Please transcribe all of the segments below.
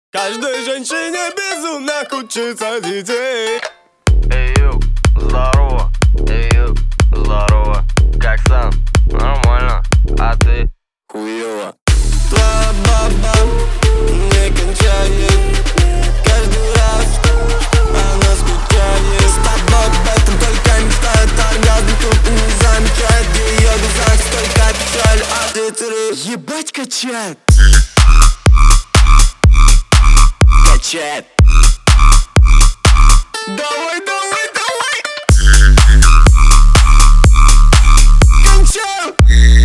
Каждой женщине безумно хочется детей. Эй, ю, здорово, эй, ю, здорово. Как сам? Нормально, а ты? Хуёво. Твоя баба не кончает. Каждый раз она скучает. С тобой об этом только мечтает. Оргазм тут и не замечает. В её глазах столько печаль, а ветры ебать качает. Качает. Давай, давай, давай. Кончаем.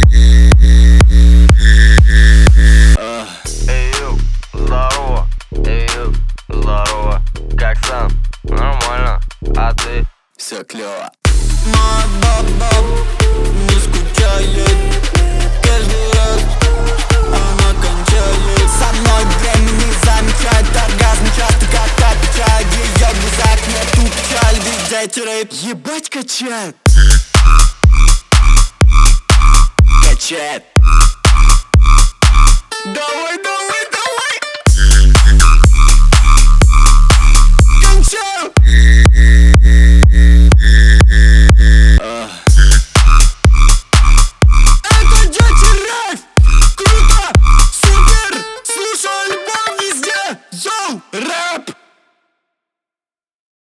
Эй, ю, здорово, эй, ю, здорово. Как сам? Нормально, а ты? Все клёво. Моя баба не скучает. Каждый раз она кончает. Со мной время не замечает. Оргазм часто как отвечает. В её глазах нету печали. Ветер ебать качает. Качает. Давай, давай.